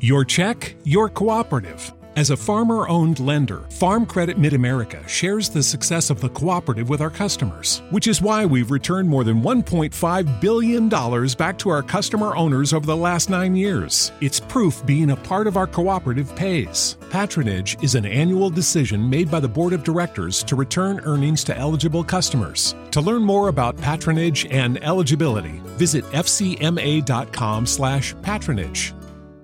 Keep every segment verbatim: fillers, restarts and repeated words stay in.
Your check, your cooperative. As a farmer-owned lender, Farm Credit Mid-America shares the success of the cooperative with our customers, which is why we've returned more than one point five billion dollars back to our customer owners over the last nine years. It's proof being a part of our cooperative pays. Patronage is an annual decision made by the Board of Directors to return earnings to eligible customers. To learn more about patronage and eligibility, visit fcma.com slash patronage.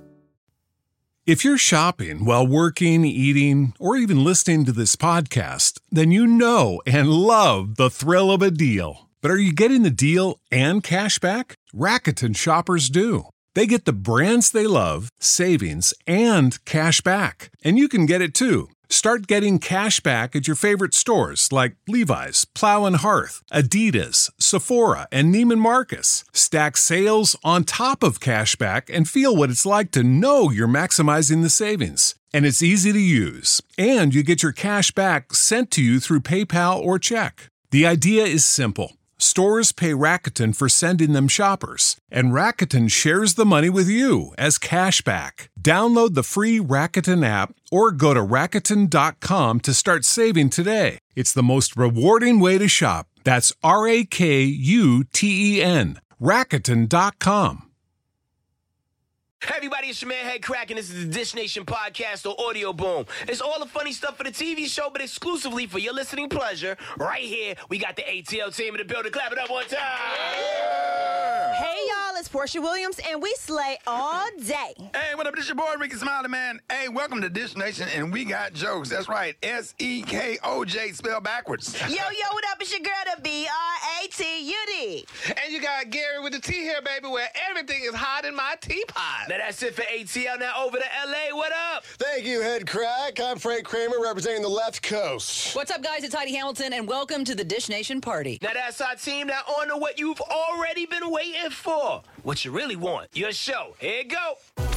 If you're shopping while working, eating, or even listening to this podcast, then you know and love the thrill of a deal. But are you getting the deal and cash back? Rakuten shoppers do. They get the brands they love, savings, and cash back. And you can get it too. Start getting cash back at your favorite stores like Levi's, Plow and Hearth, Adidas, Sephora, and Neiman Marcus. Stack sales on top of cash back and feel what it's like to know you're maximizing the savings. And it's easy to use. And you get your cash back sent to you through PayPal or check. The idea is simple. Stores pay Rakuten for sending them shoppers, and Rakuten shares the money with you as cash back. Download the free Rakuten app or go to Rakuten dot com to start saving today. It's the most rewarding way to shop. That's R A K U T E N. Rakuten dot com. Hey everybody, it's your man Head Crack, and this is the Dish Nation podcast or Audio Boom. It's all the funny stuff for the T V show, but exclusively for your listening pleasure. Right here, we got the A T L team in the building. Clap it up one time. Yeah. Hey y'all, it's Portia Williams, and we slay all day. Hey, what up? This your boy Ricky Smiley, man. Hey, welcome to Dish Nation, and we got jokes. That's right, S E K O J spelled backwards. Yo, yo, what up? It's your girl, the B R A T U D. And you got Gary with the T here, baby, where everything is hot in my teapot. Now that's it for A T L. Now over to L A. What up? Thank you, Head Crack. I'm Frank Kramer, representing the left coast. What's up, guys? It's Heidi Hamilton, and welcome to the Dish Nation party. Now that's our team. Now on to what you've already been waiting for. What you really want. Your show. Here you go.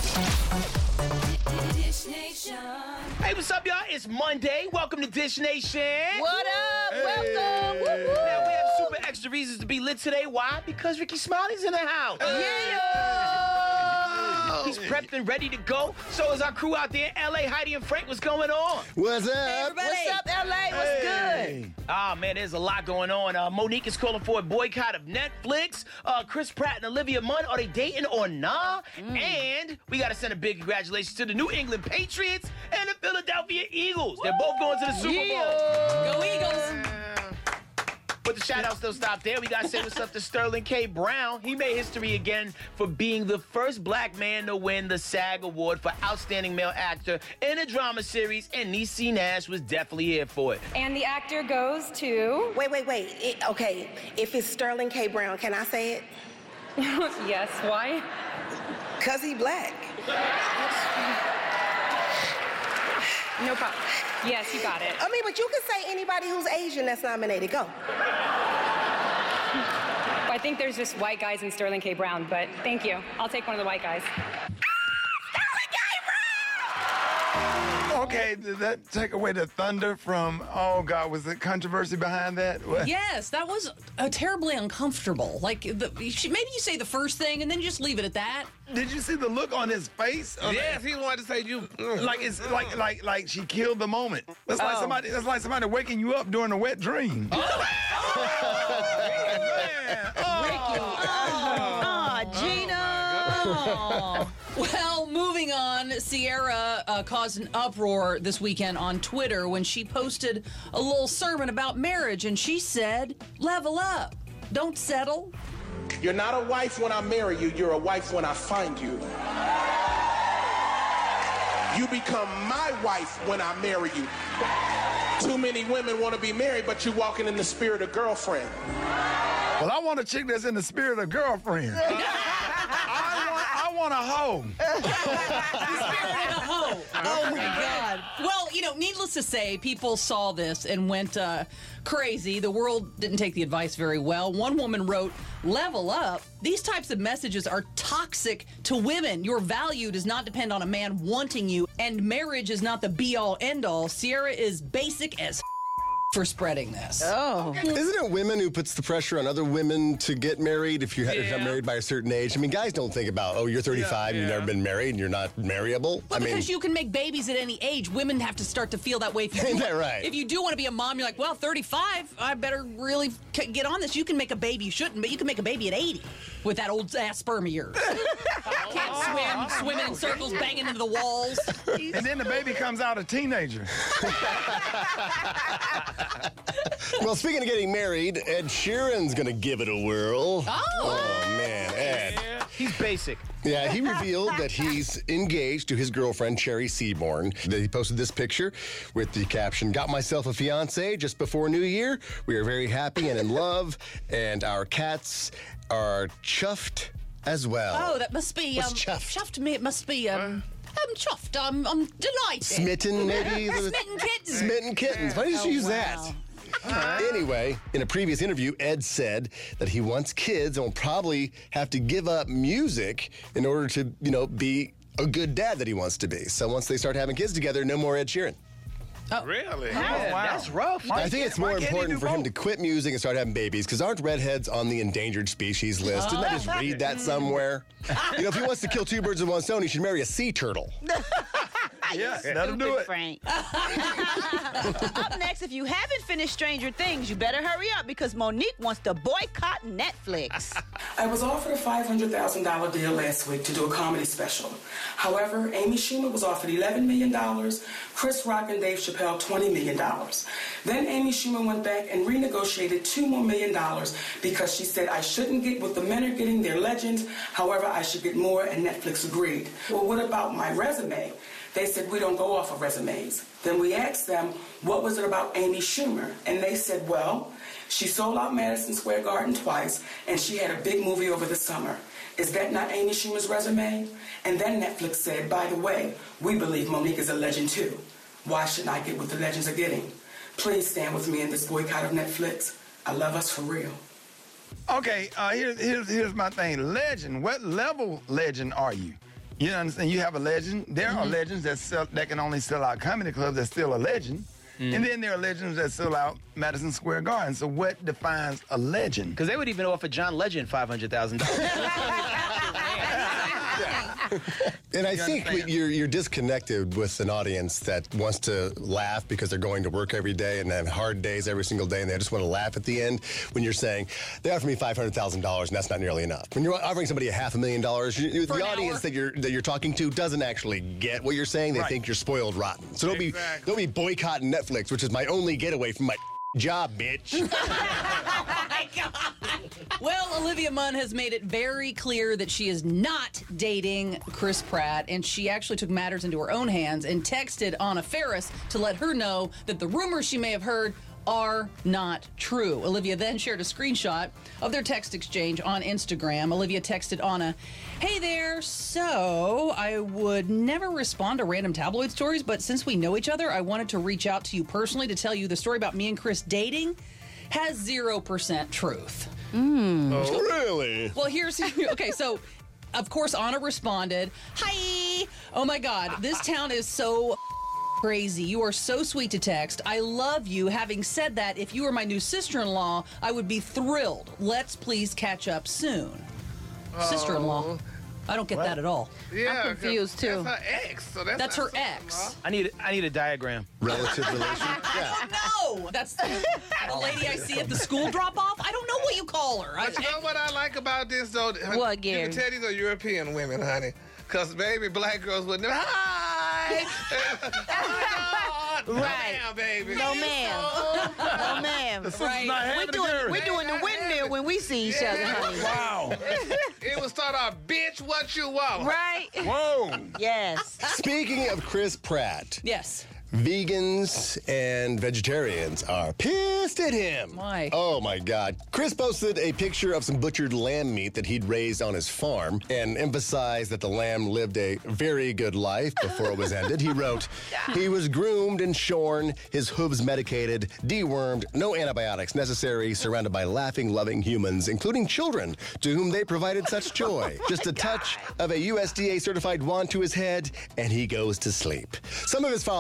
Dish Nation. Hey, what's up, y'all? It's Monday. Welcome to Dish Nation. What up? Hey. Welcome. Woo-woo. Now we have super extra reasons to be lit today. Why? Because Ricky Smiley's in the house. Yeah. He's prepped and ready to go. So is our crew out there in L A. Heidi and Frank, what's going on? What's up? Hey, everybody. What's up, L A? What's Hey. good? Ah, man, there's a lot going on. Uh, Monique is calling for a boycott of Netflix. Uh, Chris Pratt and Olivia Munn, are they dating or nah? Mm. And we got to send a big congratulations to the New England Patriots and the Philadelphia Eagles. They're both going to the Super Bowl. Yeah. Go Eagles. But the shout-outs don't stop there. We got to say what's up to Sterling K. Brown. He made history again for being the first black man to win the SAG Award for Outstanding Male Actor in a Drama Series, and Niecy Nash was definitely here for it. And the actor goes to... Wait, wait, wait. It, okay, if it's Sterling K. Brown, can I say it? Yes, why? Because he black. No problem. Yes, you got it. I mean, but you can say anybody who's Asian that's nominated. Go. I think there's just white guys in Sterling K. Brown, but thank you. I'll take one of the white guys. Okay, did that take away the thunder from, oh, God, was the controversy behind that? What? Yes, that was uh, terribly uncomfortable. Like, the, maybe you say the first thing and then just leave it at that. Did you see the look on his face? Yes, he wanted to say you. Mm. Like it's like like like she killed the moment. That's like Oh. somebody. That's like somebody waking you up during a wet dream. Oh. Aw, Gina. Well, moving on, Sierra uh, caused an uproar this weekend on Twitter when she posted a little sermon about marriage, and she said, level up, don't settle. You're not a wife when I marry you, you're a wife when I find you. You become my wife when I marry you. Too many women want to be married, but you're walking in the spirit of girlfriend. Well, I want a chick that's in the spirit of girlfriend. I want, I want a hoe. Oh, my God. Well, you know, needless to say, people saw this and went uh, crazy. The world didn't take the advice very well. One woman wrote, level up. These types of messages are toxic to women. Your value does not depend on a man wanting you, and marriage is not the be-all, end-all. Sierra is basic as for spreading this. Oh. Isn't it women who puts the pressure on other women to get married if you're Yeah. not married by a certain age? I mean, guys don't think about, oh, you're thirty-five, Yeah, you've yeah. never been married, and you're not marryable. But I mean, because you can make babies at any age, women have to start to feel that way. If you do, Ain't that right? If you do want to be a mom, you're like, well, thirty-five, I better really c- get on this. You can make a baby. You shouldn't, but you can make a baby at eighty with that old ass sperm of yours. Can't swim, swimming in circles, banging into the walls. And then the baby comes out a teenager. well, speaking of getting married, Ed Sheeran's going to give it a whirl. Oh. man, Ed. Yeah. He's basic. Yeah, he revealed that he's engaged to his girlfriend, Cherry Seaborn. He posted this picture with the caption, "Got myself a fiance just before New Year. We are very happy and in love, and our cats are chuffed as well." Oh, that must be What's um, chuffed? chuffed me. It must be um, I'm chuffed. I'm, I'm delighted. Smitten, maybe? Smitten kittens. Smitten kittens. Why did you Oh, use wow. that? Anyway, in a previous interview, Ed said that he wants kids and will probably have to give up music in order to, you know, be a good dad that he wants to be. So once they start having kids together, no more Ed Sheeran. Really? Yeah, wow. That's rough. I think it's more why can't he important do for him both? to quit music and start having babies, because aren't redheads on the endangered species list? Didn't I just read that somewhere? You know, if he wants to kill two birds with one stone, he should marry a sea turtle. Yeah, that'll do it. Frank. Up next, if you haven't finished Stranger Things, you better hurry up because Monique wants to boycott Netflix. I was offered a five hundred thousand dollars deal last week to do a comedy special. However, Amy Schumer was offered eleven million dollars, Chris Rock and Dave Chappelle twenty million dollars. Then Amy Schumer went back and renegotiated two more million dollars because she said I shouldn't get what the men are getting, they're legends. However, I should get more, and Netflix agreed. Well, what about my resume? They said, we don't go off of resumes. Then we asked them, what was it about Amy Schumer? And they said, well, she sold out Madison Square Garden twice, and she had a big movie over the summer. Is that not Amy Schumer's resume? And then Netflix said, by the way, we believe Monique is a legend too. Why shouldn't I get what the legends are getting? Please stand with me in this boycott of Netflix. I love us for real. Okay, uh, here's, here's, here's my thing. Legend, what level legend are you? You understand? You have a legend. There Mm-hmm. are legends that sell, that can only sell out comedy clubs that's still a legend. Mm. And then there are legends that sell out Madison Square Garden. So what defines a legend? Because they would even offer John Legend five hundred thousand dollars. And I You think understand? you're you're disconnected with an audience that wants to laugh because they're going to work every day and have hard days every single day, and they just want to laugh at the end. When you're saying they offer me five hundred thousand dollars and that's not nearly enough. When you're offering somebody a half a million dollars, you- For the an audience hour. that you're that you're talking to doesn't actually get what you're saying. They Right. think you're spoiled rotten. So don't be Exactly. don't be boycotting Netflix, which is my only getaway from my job, bitch. Oh my God. Well, Olivia Munn has made it very clear that she is not dating Chris Pratt, and she actually took matters into her own hands and texted Anna Faris to let her know that the rumors she may have heard are not true. Olivia then shared a screenshot of their text exchange on Instagram. Olivia texted Anna, "Hey there, so I would never respond to random tabloid stories, but since we know each other, I wanted to reach out to you personally to tell you the story about me and Chris dating has zero percent truth." Oh, really? Well, here's okay. So, of course, Anna responded, "Hi, oh my God, this town is so crazy. You are so sweet to text. I love you. Having said that, if you were my new sister-in-law, I would be thrilled. Let's please catch up soon." Sister-in-law. I don't get that at all. Yeah, I'm confused, 'cause too. That's her ex. So that's, That's not her sister-in-law. ex. I need I need a diagram. Relative relation? Yeah. No, that's the lady I see at the school drop-off. I don't know what you call her. I, But you know what I like about this, though? What, You Gary? can tell these are European women, honey. Because, baby, black girls would never. Hi! Oh, my God. Right. No, ma'am, baby. No, ma'am. No, ma'am. Right. Not We're having a doing, girl. we're doing the windmill when we see each other, honey. Wow. It would start off, bitch, what you want? Right? Whoa. Yes. Speaking of Chris Pratt, yes. vegans and vegetarians are pissed at him. Why? Oh my God. Chris posted a picture of some butchered lamb meat that he'd raised on his farm and emphasized that the lamb lived a very good life before it was ended. He wrote, "He was groomed and shorn, his hooves medicated, dewormed, no antibiotics necessary, surrounded by laughing, loving humans, including children, to whom they provided such joy. Just a touch of a U S D A certified wand to his head, and he goes to sleep." Some of his followers simply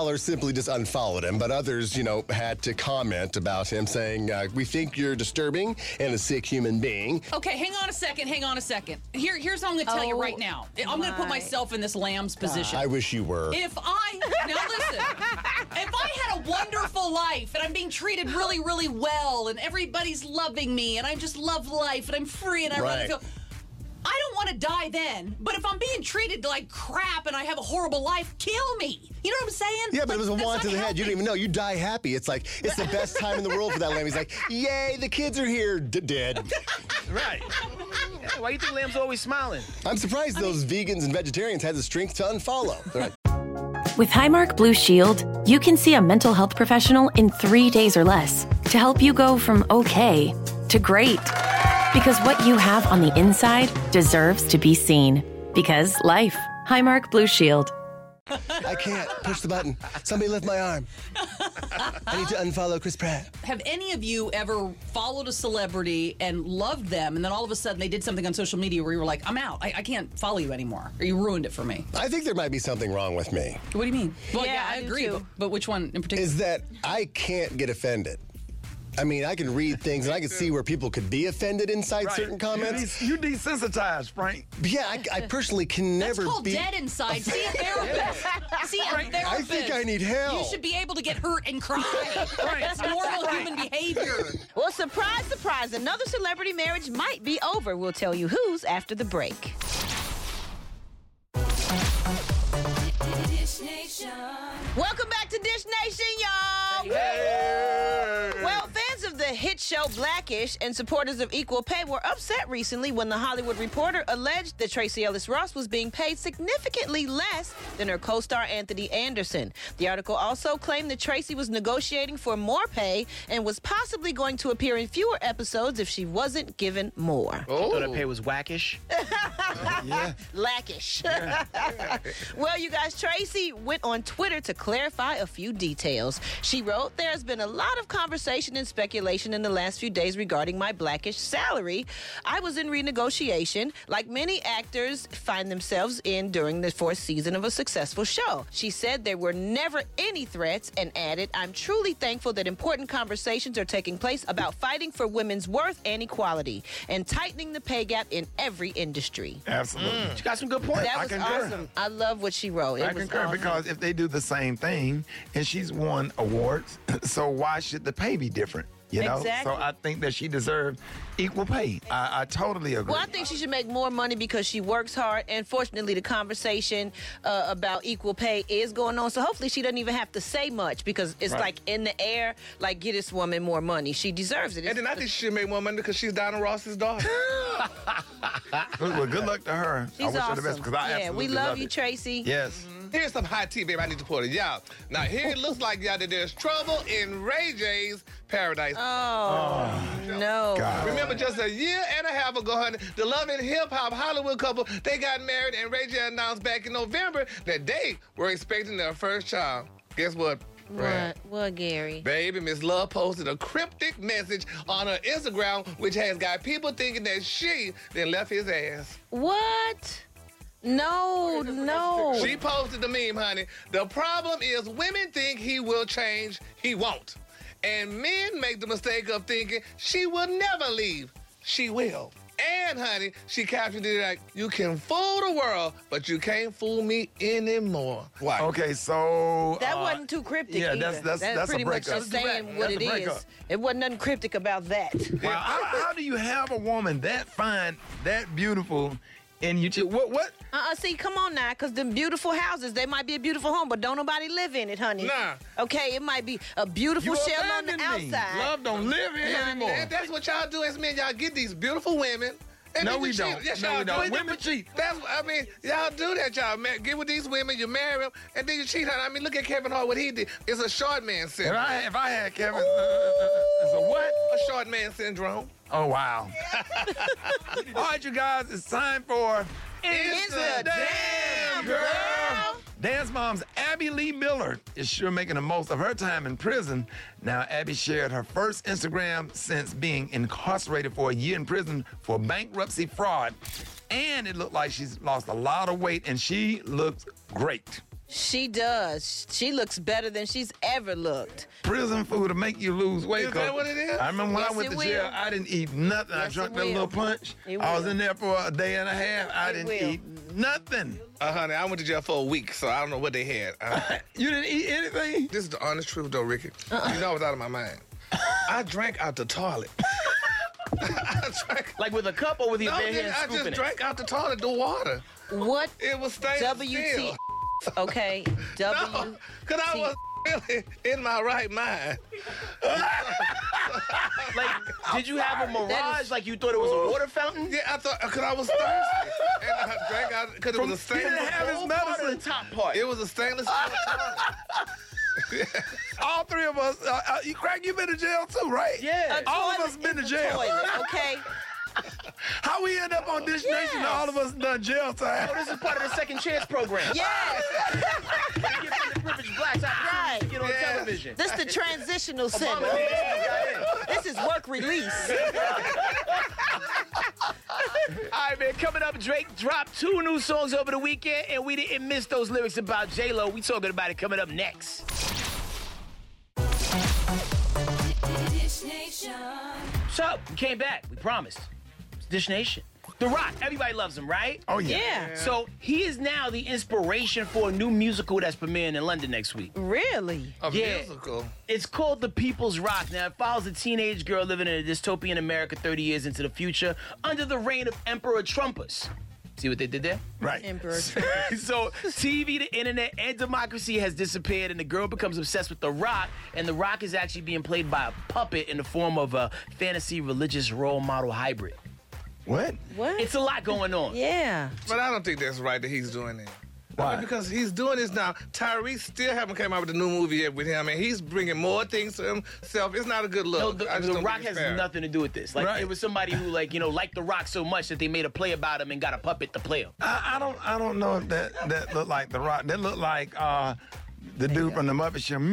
simply just unfollowed him, but others, you know, had to comment about him saying, uh, we think you're disturbing and a sick human being. Okay, hang on a second, hang on a second. Here, here's what I'm going to tell Oh, you right now. I'm going to put my myself in this lamb's position. I wish you were. If I, now listen, if I had a wonderful life and I'm being treated really, really well and everybody's loving me and I just love life and I'm free and I Right. really feel... I don't want to die then, but if I'm being treated like crap and I have a horrible life, kill me. You know what I'm saying? Yeah, but Like, it was a that's wand to the head. unhealthy. You don't even know. You die happy. It's like, it's the best time in the world for that lamb. He's like, yay, the kids are here. D- dead. Right. Yeah, why you think Lamb's always smiling? I'm surprised those vegans and vegetarians had the strength to unfollow. They're like, With Highmark Blue Shield, you can see a mental health professional in three days or less to help you go from okay to great. Because what you have on the inside deserves to be seen. Because life. Highmark Blue Shield. I can't. Push the button. Somebody lift my arm. I need to unfollow Chris Pratt. Have any of you ever followed a celebrity and loved them, and then all of a sudden they did something on social media where you were like, I'm out. I, I can't follow you anymore. Or you ruined it for me. I think there might be something wrong with me. What do you mean? Well, Yeah, yeah, I I do agree. too. But, but which one in particular? Is that I can't get offended. I mean, I can read things and I can see where people could be offended inside Right. certain comments. You, de- you desensitized, Frank. But yeah, I, I personally can That's never called be. dead inside. See a therapist. See a therapist. I think I need help. You should be able to get hurt and cry. That's normal human behavior. Well, surprise, surprise, another celebrity marriage might be over. We'll tell you whose after the break. Welcome back to Dish Nation, y'all. Well, fans of the hit show Blackish and supporters of equal pay were upset recently when The Hollywood Reporter alleged that Tracee Ellis Ross was being paid significantly less than her co-star Anthony Anderson. The article also claimed that Tracee was negotiating for more pay and was possibly going to appear in fewer episodes if she wasn't given more. Oh. I thought her pay was whackish. Yeah. Lackish. Well, you guys, Tracee went on Twitter to clarify a few details. She wrote, "There's been a lot of conversation and speculation in the last few days regarding my Blackish salary. I was in renegotiation, like many actors find themselves in during the fourth season of a successful show." She said there were never any threats and added, "I'm truly thankful that important conversations are taking place about fighting for women's worth and equality and tightening the pay gap in every industry." Absolutely. Mm. She got some good points. That I was concur. awesome. I love what she wrote. It I was concur awesome. because if they do the same thing and she's won awards, so why should the pay be different? You know? Exactly. So I think that she deserved equal pay. I, I totally agree. Well, I think she should make more money because she works hard. And fortunately, the conversation uh, about equal pay is going on. So hopefully she doesn't even have to say much because it's Right. like in the air, like, get this woman more money. She deserves it. And then I think she should make more money because she's Donna Ross's daughter. Well, good luck to her. I She's wish her the best awesome. because I Yeah, absolutely we love love you, it. Tracy. Yes. Here's some hot tea, baby. I need to pour it. Y'all. Now, here it looks like, y'all, that there's trouble in Ray J's paradise. Oh, no. Remember, just a year and a half ago, honey, the Love and Hip Hop Hollywood couple, they got married, and Ray J announced back in November that they were expecting their first child. Guess what? Brad? What? What, Gary? Baby, Miss Love posted a cryptic message on her Instagram, which has got people thinking that she then left his ass. What? No, no. She posted the meme, honey. The problem is women think he will change. He won't. And men make the mistake of thinking she will never leave. She will. And, honey, she captioned it like, "You can fool the world, but you can't fool me anymore." Why? Okay, so That uh, wasn't too cryptic Yeah, either. that's that's that's, pretty a much breakup. just saying what That's it a breakup. is. It wasn't nothing cryptic about that. Wow, how, how do you have a woman that fine, that beautiful, and you just what what? Uh-uh, see, come on now, because them beautiful houses, they might be a beautiful home, but don't nobody live in it, honey. Nah. Okay, it might be a beautiful You shell on the abandoned me. outside. Love don't live here anymore. And that's what y'all do as men. Y'all get these beautiful women. And No, then you we cheat. don't. Yes, No, y'all we don't. do. Women cheat. That's, I mean, y'all do that, y'all. Man, get with these women, you marry them, and then you cheat on them. I mean, look at Kevin Hart, what he did. It's a short man If syndrome. I if I had Kevin, uh, uh, it's a what? A short man syndrome. Oh wow! All right, you guys, it's time for It's the Damn Girl. Dance mom's Abby Lee Miller is sure making the most of her time in prison. Now, Abby shared her first Instagram since being incarcerated for a year in prison for bankruptcy fraud. And it looked like she's lost a lot of weight, and she looks great. She does. She looks better than she's ever looked. Prison food to make you lose weight. Is that what it is? I remember when Yes, I went it to will. jail, I didn't eat nothing. I Yes, drank it that will. little punch. It I was will. in there for a day and a half. I It didn't will. eat nothing. Uh, honey, I went to jail for a week, so I don't know what they had. Uh, You didn't eat anything? this is the honest truth, though, Ricky. Uh-uh. You know I was out of my mind. I drank out the toilet. I drank. Like with a cup or with your No, bare nigga, hands I scooping just it? drank out the toilet, the water. What? It was stainless W T. steel. Okay. W. No, because I was really in my right mind. Like, did you have a That mirage? is- Like you thought it was a water fountain? Yeah, I thought, because I was thirsty. And I drank out, because it was a You stainless didn't have his steel. part or the top part. It was a stainless steel toilet. All three of us. Uh, uh, you, Craig, you been to jail too, right? Yeah. A All of toilet us been to is a jail. toilet, okay? How we end up on Dish Nation and all of us done jail time? Oh, this is part of the Second Chance program. Yes. They give underprivileged blacks opportunities to get on Yes. television. This the transitional center. Obama did it. This is work release. All right, man. Coming up, Drake dropped two new songs over the weekend, and we didn't miss those lyrics about J-Lo. We talking about it coming up next. So, we came back. We promised. It's Dish Nation. The Rock. Everybody loves him, right? Oh, yeah. Yeah. So, he is now the inspiration for a new musical that's premiering in London next week. Really? A Yeah. musical. It's called The People's Rock. Now, it follows a teenage girl living in a dystopian America thirty years into the future under the reign of Emperor Trumpus. See what they did there? Right. Emperor. So, T V, the internet, and democracy has disappeared, and the girl becomes obsessed with The Rock, and The Rock is actually being played by a puppet in the form of a fantasy religious role model hybrid. What? What? It's a lot going on. Yeah. But I don't think that's right that he's doing that. Why? I mean, because he's doing this now. Tyrese still haven't come out with a new movie yet with him, and he's bringing more things to himself. It's not a good look. No, the, I just the don't Rock think it's has fair. nothing to do with this. Like, Right. it was somebody who, like, you know, liked The Rock so much that they made a play about him and got a puppet to play him. I, I don't. I don't know if that that looked like The Rock. That looked like uh, the dude from the Muppet Show.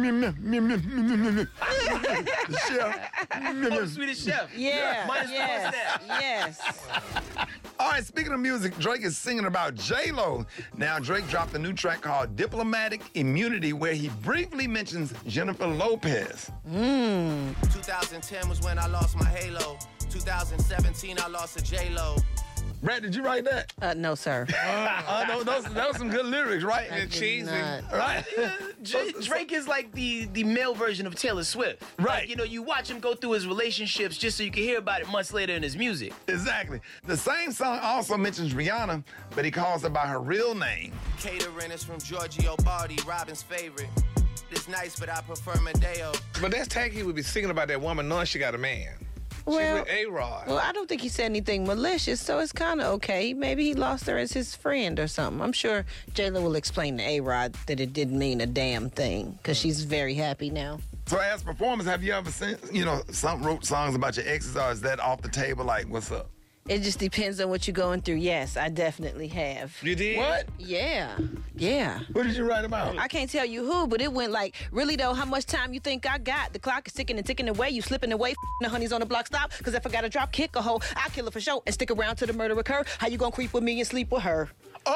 The chef. Oh, Swedish Chef. Yeah. Minus the yes. mustache. Yes. All right, speaking of music, Drake is singing about J-Lo. Now, Drake dropped a new track called Diplomatic Immunity, where he briefly mentions Jennifer Lopez. Mm. two thousand ten was when I lost my halo. two thousand seventeen, I lost to J-Lo. Brad, did you write that? Uh, no, sir. Uh, those, those, those were some good lyrics, right? I And did cheesy. not. Right? J- Drake is like the, the male version of Taylor Swift. Right. Like, you know, you watch him go through his relationships just so you can hear about it months later in his music. Exactly. The same song also mentions Rihanna, but he calls her by her real name. Catering is from Giorgio Bardi, Robin's favorite. It's nice, but I prefer Medeo. But that's tacky. He would be singing about that woman knowing she got a man. Well, She's with A-Rod. well, I don't think he said anything malicious, so it's kind of okay. Maybe he lost her as his friend or something. I'm sure J-Lo will explain to A-Rod that it didn't mean a damn thing because she's very happy now. So as performers, have you ever seen, you know, some wrote songs about your exes, or is that off the table, like, what's up? It just depends on what you're going through. Yes, I definitely have. You did? What? Yeah, yeah. What did you write about? I can't tell you who, but it went like, really though, how much time you think I got? The clock is ticking and ticking away. You slipping away, the honey's on the block, stop. Because if I got to drop, kick a hoe, I'll kill her for sure and stick around till the murder occur. How you gonna creep with me and sleep with her?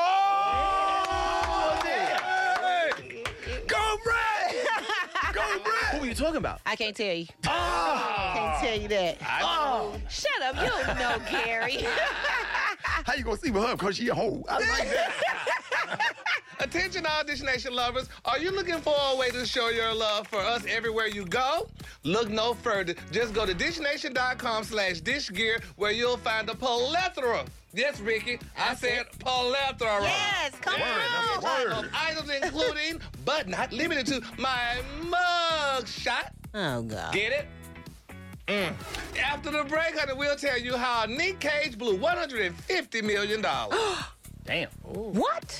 Oh! Hey! Go, Brad! Go, Brad! Who are you talking about? I can't tell you. Oh! Can't tell you that. Oh, Shut up, you don't know, Gary. How you gonna sleep with her? Because she a hoe. I like that. Attention, all Dish Nation lovers. Are you looking for a way to show your love for us everywhere you go? Look no further. Just go to dishnation.com slash dishgear where you'll find a plethora. Yes, Ricky, I said plethora. Yes, come on. Word. Of items including, but not limited to, my mug shot. Oh, God. Get it? Mm. After the break, honey, we'll tell you how Nick Cage blew one hundred fifty million dollars. damn. What?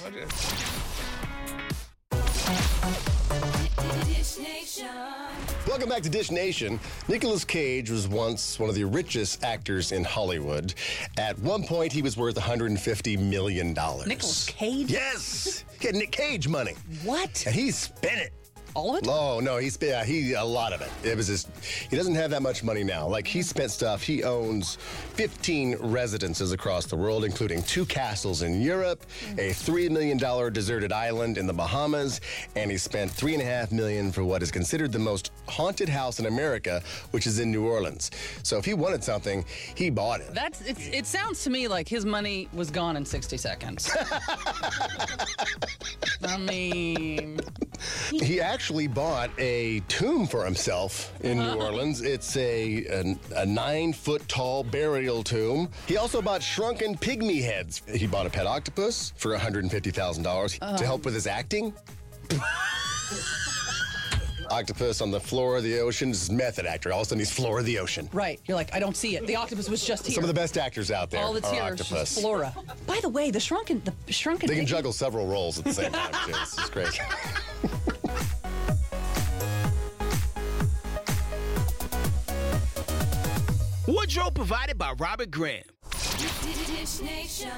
Welcome back to Dish Nation. Nicolas Cage was once one of the richest actors in Hollywood. At one point, he was worth one hundred fifty million dollars. Nicolas Cage? Yes! He had Nick Cage money. What? And he spent it. All of it? Oh, no, he spent, yeah, he, a lot of it. It was just, he doesn't have that much money now. Like, he spent stuff, he owns fifteen residences across the world, including two castles in Europe, a three million dollars deserted island in the Bahamas, and he spent three and a half million for what is considered the most haunted house in America, which is in New Orleans. So if he wanted something, he bought it. That's it's, it sounds to me like his money was gone in sixty seconds. I mean... He actually bought a tomb for himself in New Orleans. It's a, a, a nine-foot tall burial tomb. He also bought shrunken pygmy heads. He bought a pet octopus for one hundred fifty thousand dollars Oh. to help with his acting. Octopus on the floor of the ocean. This is method actor. All of a sudden, he's floor of the ocean. Right. You're like, I don't see it. The octopus was just here. Some of the best actors out there All that's are here is octopus. just flora. By the way, the shrunken, the shrunken. They can pygmy- juggle several roles at the same time, too. This is crazy. Wardrobe provided by Robert Graham. Dish Nation.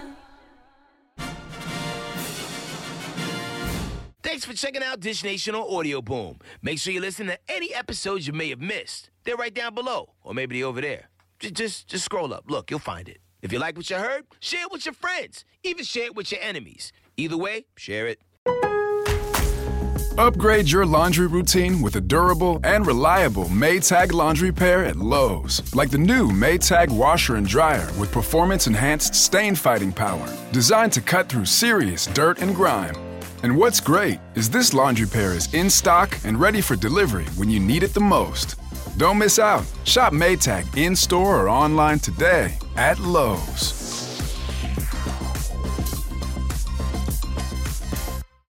Thanks for checking out Dish Nation on Audio Boom. Make sure you listen to any episodes you may have missed. They're right down below, or maybe they're over there. Just, just, just scroll up. Look, you'll find it. If you like what you heard, share it with your friends. Even share it with your enemies. Either way, share it. Upgrade your laundry routine with a durable and reliable Maytag laundry pair at Lowe's. Like the new Maytag washer and dryer with performance-enhanced stain-fighting power. Designed to cut through serious dirt and grime. And what's great is this laundry pair is in stock and ready for delivery when you need it the most. Don't miss out. Shop Maytag in-store or online today at Lowe's.